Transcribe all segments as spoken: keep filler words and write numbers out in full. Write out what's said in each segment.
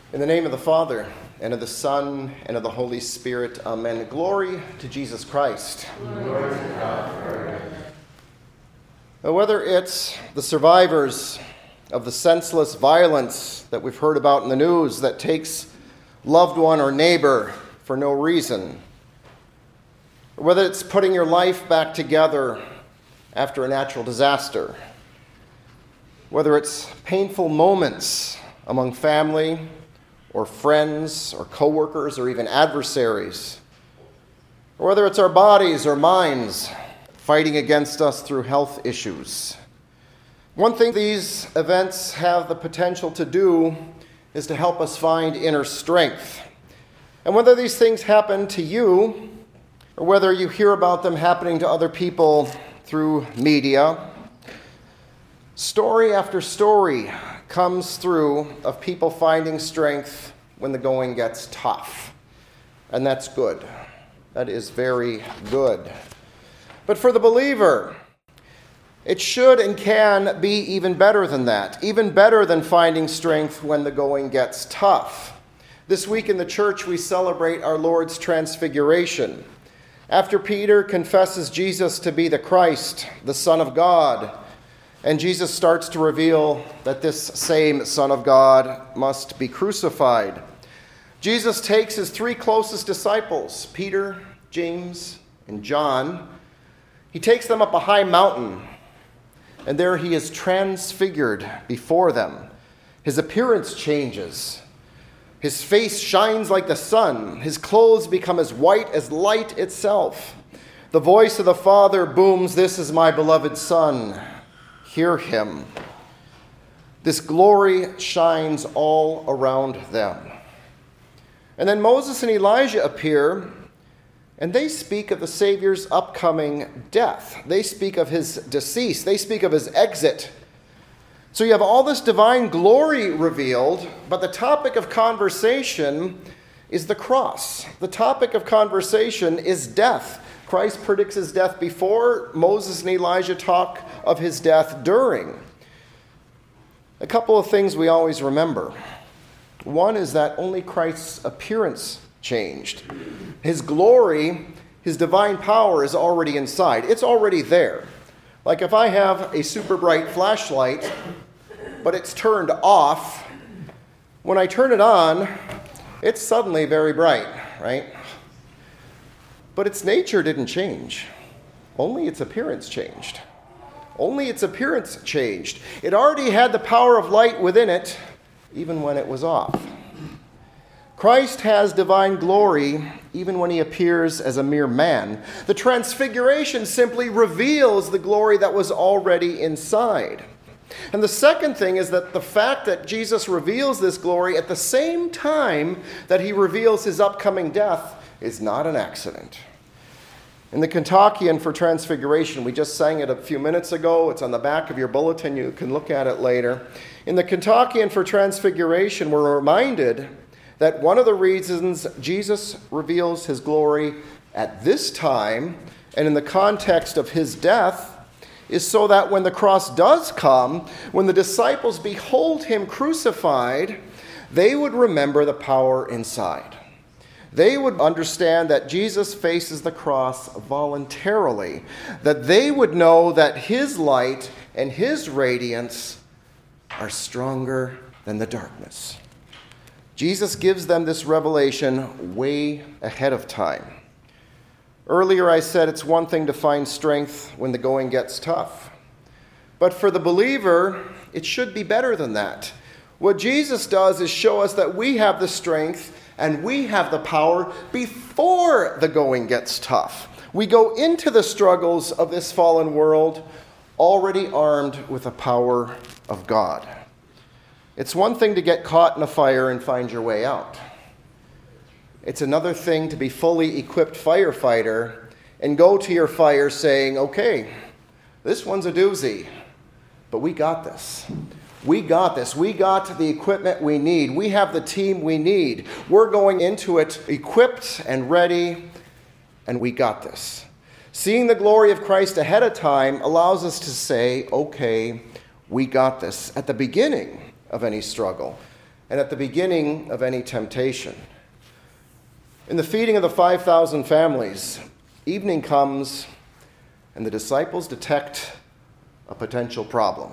In the name of the Father, and of the Son, and of the Holy Spirit, amen. Glory to Jesus Christ. Glory to God forever. Now, whether it's the survivors of the senseless violence that we've heard about in the news that takes loved one or neighbor for no reason, or whether it's putting your life back together after a natural disaster, whether it's painful moments among family or friends or coworkers or even adversaries, or whether it's our bodies or minds fighting against us through health issues. One thing these events have the potential to do is to help us find inner strength. And whether these things happen to you, or whether you hear about them happening to other people through media, story after story comes through of people finding strength when the going gets tough. And that's good. That is very good. But for the believer, it should and can be even better than that, even better than finding strength when the going gets tough. This week in the church, we celebrate our Lord's Transfiguration. After Peter confesses Jesus to be the Christ, the Son of God, and Jesus starts to reveal that this same Son of God must be crucified, Jesus takes his three closest disciples, Peter, James, and John. He takes them up a high mountain, and there he is transfigured before them. His appearance changes. His face shines like the sun. His clothes become as white as light itself. The voice of the Father booms, "This is my beloved Son. Hear him." This glory shines all around them. And then Moses and Elijah appear, and they speak of the Savior's upcoming death. They speak of his decease. They speak of his exit. So you have all this divine glory revealed, but the topic of conversation is the cross. The topic of conversation is death. Christ predicts his death before. Moses and Elijah talk of his death during. A couple of things we always remember. One is that only Christ's appearance changed. His glory, his divine power is already inside. It's already there. Like if I have a super bright flashlight, but it's turned off, when I turn it on, it's suddenly very bright, right? But its nature didn't change. Only its appearance changed. Only its appearance changed. It already had the power of light within it, even when it was off. Christ has divine glory even when he appears as a mere man. The transfiguration simply reveals the glory that was already inside. And the second thing is that the fact that Jesus reveals this glory at the same time that he reveals his upcoming death is not an accident. In the Kentuckian for Transfiguration, we just sang it a few minutes ago. It's on the back of your bulletin. You can look at it later. In the Kentuckian for Transfiguration, we're reminded that one of the reasons Jesus reveals his glory at this time and in the context of his death is so that when the cross does come, when the disciples behold him crucified, they would remember the power inside. They would understand that Jesus faces the cross voluntarily, that they would know that his light and his radiance are stronger than the darkness. Jesus gives them this revelation way ahead of time. Earlier I said it's one thing to find strength when the going gets tough. But for the believer, it should be better than that. What Jesus does is show us that we have the strength and we have the power before the going gets tough. We go into the struggles of this fallen world already armed with the power of God. It's one thing to get caught in a fire and find your way out. It's another thing to be fully equipped firefighter and go to your fire saying, okay, this one's a doozy, but we got this. We got this. We got the equipment we need. We have the team we need. We're going into it equipped and ready, and we got this. Seeing the glory of Christ ahead of time allows us to say, okay, we got this at the beginning of any struggle. and at the beginning of any temptation. In the feeding of the five thousand families, evening comes and the disciples detect a potential problem.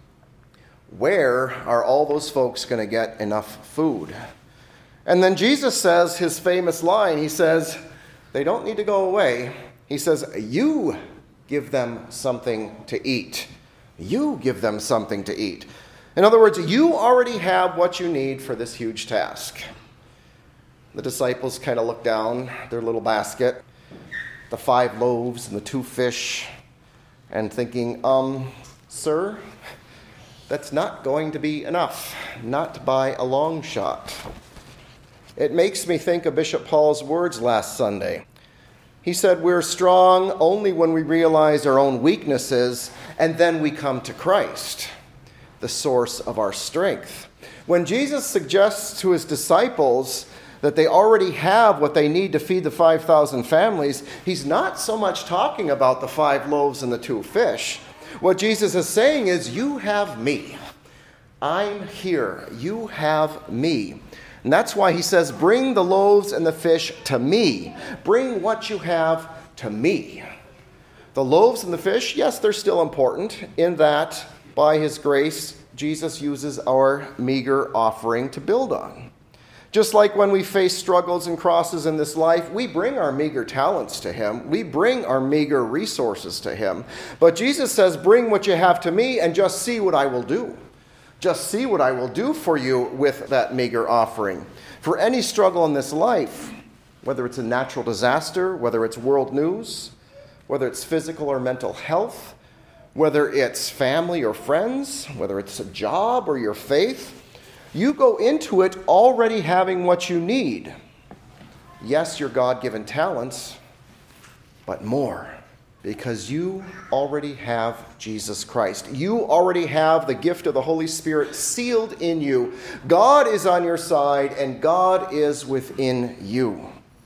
Where are all those folks going to get enough food? And then Jesus says his famous line. He says, they don't need to go away. He says, you give them something to eat. You give them something to eat. In other words, you already have what you need for this huge task. The disciples kind of look down their little basket, the five loaves and the two fish, and thinking, um, sir, that's not going to be enough, not by a long shot. It makes me think of Bishop Paul's words last Sunday. He said, we're strong only when we realize our own weaknesses, and then we come to Christ, the source of our strength. When Jesus suggests to his disciples that they already have what they need to feed the five thousand families, he's not so much talking about the five loaves and the two fish. What Jesus is saying is, you have me. I'm here. You have me. And that's why he says, bring the loaves and the fish to me. Bring what you have to me. The loaves and the fish, yes, they're still important in that, by his grace, Jesus uses our meager offering to build on. Just like when we face struggles and crosses in this life, we bring our meager talents to him. We bring our meager resources to him. But Jesus says, bring what you have to me and just see what I will do. Just see what I will do for you with that meager offering. For any struggle in this life, whether it's a natural disaster, whether it's world news, whether it's physical or mental health, whether it's family or friends, whether it's a job or your faith, you go into it already having what you need. Yes, your God-given talents, but more, because you already have Jesus Christ. You already have the gift of the Holy Spirit sealed in you. God is on your side, and God is within you.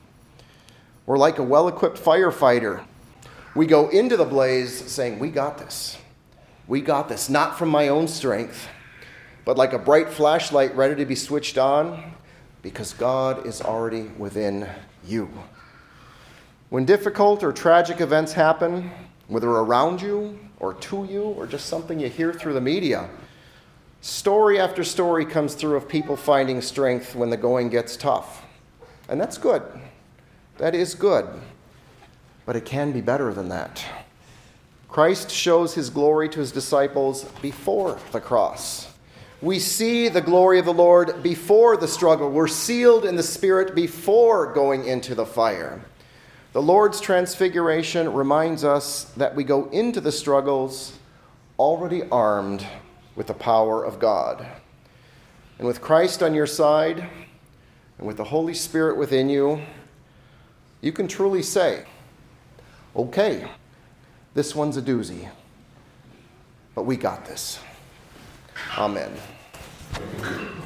We're like a well-equipped firefighter. We go into the blaze saying, we got this. We got this, not from my own strength, but like a bright flashlight ready to be switched on, because God is already within you. When difficult or tragic events happen, whether around you or to you or just something you hear through the media, story after story comes through of people finding strength when the going gets tough. And that's good. That is good. But it can be better than that. Christ shows his glory to his disciples before the cross. We see the glory of the Lord before the struggle. We're sealed in the Spirit before going into the fire. The Lord's transfiguration reminds us that we go into the struggles already armed with the power of God. And with Christ on your side, and with the Holy Spirit within you, you can truly say, okay, this one's a doozy, but we got this. Amen.